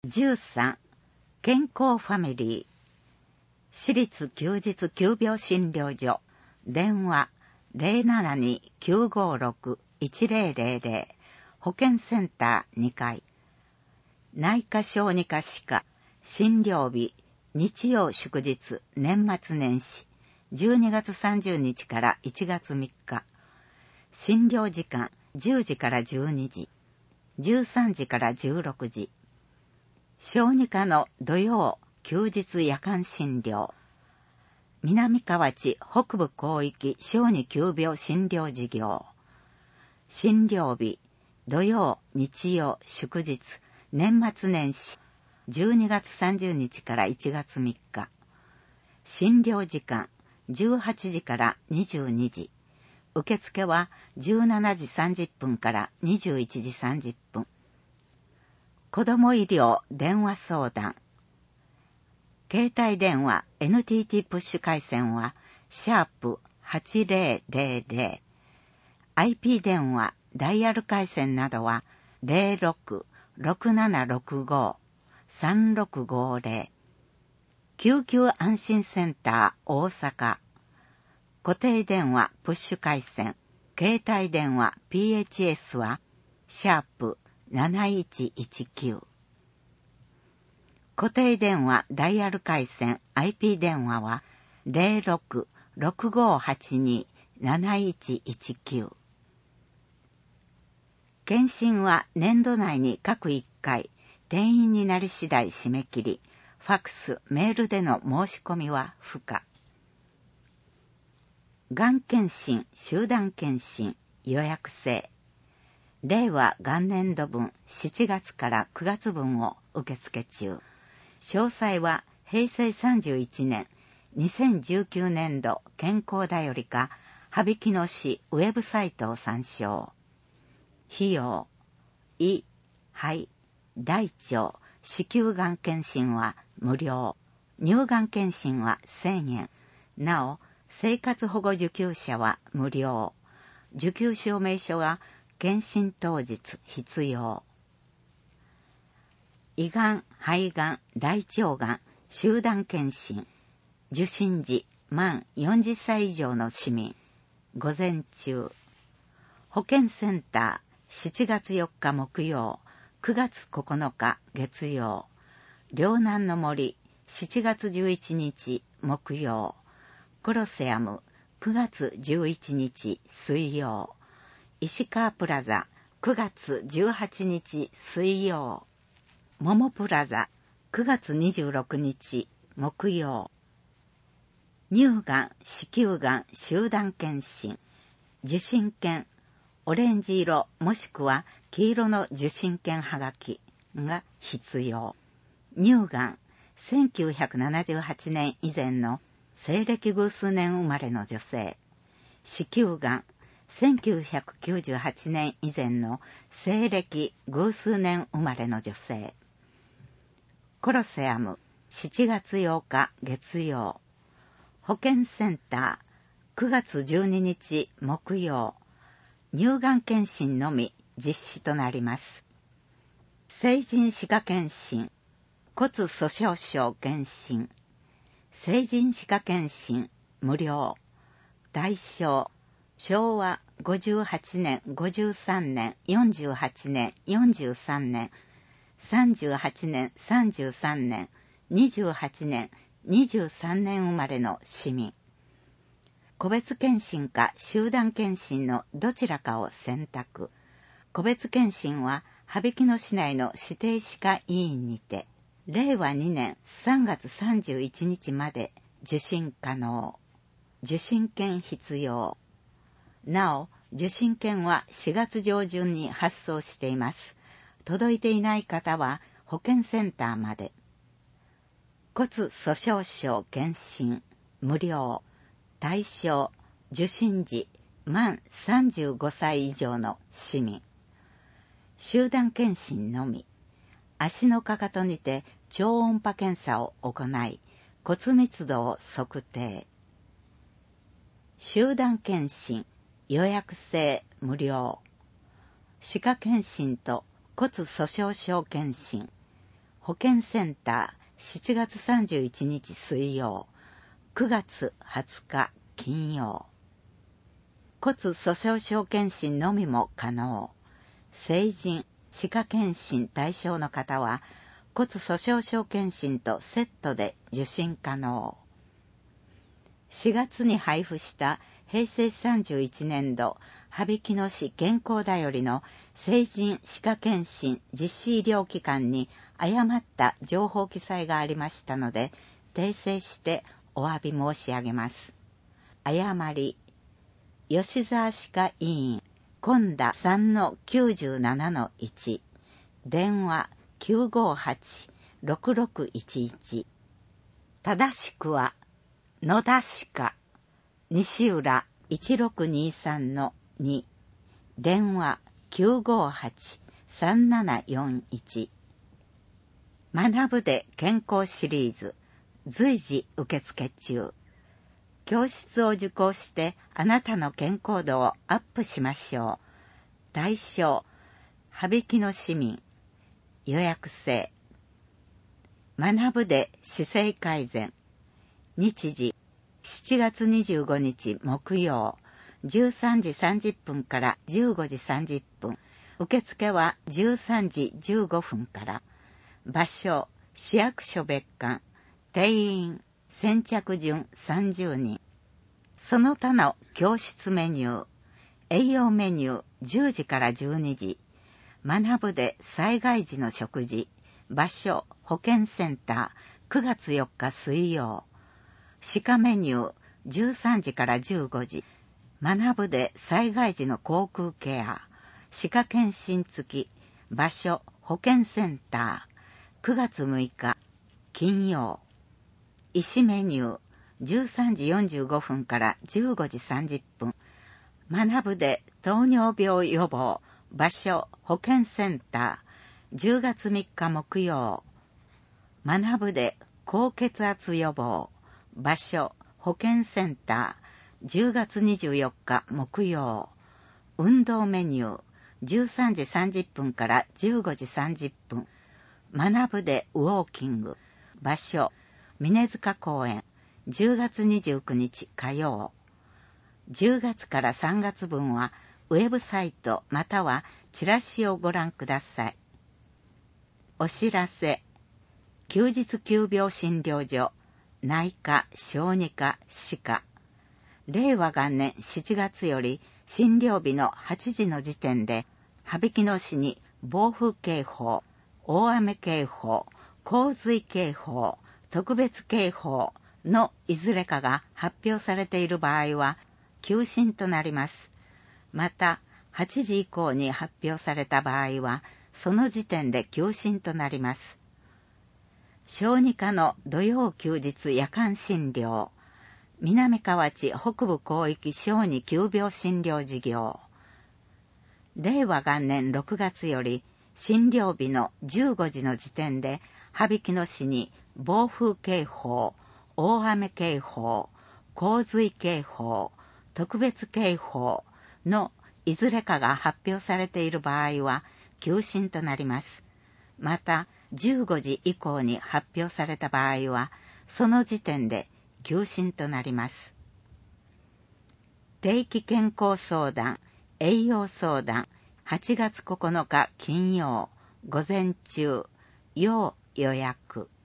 13、健康ファミリー。私立休日急病診療所。電話 072-956-1000。保健センター2階。内科小児科歯科。診療日。日曜祝日、年末年始。12月30日から1月3日。診療時間10時から12時。13時から16時。小児科の土曜、休日夜間診療。南河内北部広域小児急病診療事業。診療日、土曜、日曜、祝日、年末年始。12月30日から1月3日。診療時間、18時から22時。受付は17時30分から21時30分。子ども医療電話相談。携帯電話 NTT プッシュ回線は#8000。IP 電話ダイヤル回線などは 06-6765-3650。救急安心センター大阪。固定電話プッシュ回線、携帯電話 PHS は#7119。固定電話ダイヤル回線 IP 電話は 06-6582-7119。検診は年度内に各1回、定員になり次第締め切り、ファックス、メールでの申し込みは不可。がん検診、集団検診、予約制。令和元年度分7月から9月分を受付中。詳細は平成31年、2019年度健康だよりか、羽曳野市ウェブサイトを参照。費用、胃、肺、大腸、子宮がん検診は無料。乳がん検診は1000円。なお、生活保護受給者は無料。受給証明書は検診当日必要。胃がん、肺がん、大腸がん、集団検診。受診時、満40歳以上の市民。午前中。保健センター、7月4日木曜、9月9日月曜。両南の森、7月11日木曜。コロセアム、9月11日水曜。石川プラザ、9月18日水曜。モモプラザ、9月26日木曜。乳がん、子宮がん、集団検診。受診券、オレンジ色もしくは黄色の受診券はがきが必要。乳がん、1978年以前の西暦偶数年生まれの女性。子宮がん、1998年以前の西暦偶数年生まれの女性。コロセアム、7月8日月曜。保健センター、9月12日木曜。乳がん検診のみ実施となります。成人歯科検診、骨粗鬆症検診。成人歯科検診無料。対象、昭和58年、53年、48年、43年、38年、33年、28年、23年生まれの市民。個別検診か集団検診のどちらかを選択。個別検診は羽曳野市内の指定歯科医院にて、令和2年3月31日まで受診可能。受診券必要。なお、受診券は4月上旬に発送しています。届いていない方は保健センターまで。骨粗鬆症検診無料。対象、受診時満35歳以上の市民。集団検診のみ。足のかかとにて超音波検査を行い、骨密度を測定。集団検診、予約制無料。歯科検診と骨粗鬆症検診。 保健センター7月31日水曜、9月20日金曜。骨粗鬆症検診のみも可能。成人、歯科検診対象の方は骨粗鬆症検診とセットで受診可能。4月に配布した平成31年度羽曳野市健康だよりの成人歯科検診実施医療機関に誤った情報記載がありましたので、訂正してお詫び申し上げます。誤り、吉沢歯科医院、今田 3-97-1、電話 958-6611。正しくは、野田歯科、西浦 1623-2、電話 958-3741。学ぶで健康シリーズ、随時受付中。教室を受講してあなたの健康度をアップしましょう。対象、羽曳野市民。予約制。学ぶで姿勢改善。日時、7月25日木曜、13時30分から15時30分。受付は13時15分から。場所、市役所別館。定員、先着順30人。その他の教室メニュー。栄養メニュー10時から12時。学ぶで災害時の食事。場所、保健センター、9月4日水曜。歯科メニュー13時から15時。学ぶで災害時の口腔ケア。歯科検診付き。場所、保健センター、9月6日金曜。医師メニュー13時45分から15時30分。学ぶで糖尿病予防。場所、保健センター、10月3日木曜。学ぶで高血圧予防。場所、保健センター、10月24日木曜。運動メニュー、13時30分から15時30分。学ぶでウォーキング。場所、峰塚公園。10月29日火曜。10月から3月分はウェブサイトまたはチラシをご覧ください。お知らせ。休日急病診療所、内科、小児科、歯科。令和元年7月より診療日の8時の時点で、羽曳野市に暴風警報、大雨警報、洪水警報、特別警報のいずれかが発表されている場合は、休診となります。また、8時以降に発表された場合は、その時点で休診となります。小児科の土曜休日夜間診療、南河内北部広域小児急病診療事業。令和元年6月より、診療日の15時の時点で、羽曳野市に暴風警報、大雨警報、洪水警報、特別警報のいずれかが発表されている場合は休診となります。また、15時以降に発表された場合は、その時点で休診となります。定期健康相談、栄養相談、8月9日金曜、午前中、要予約。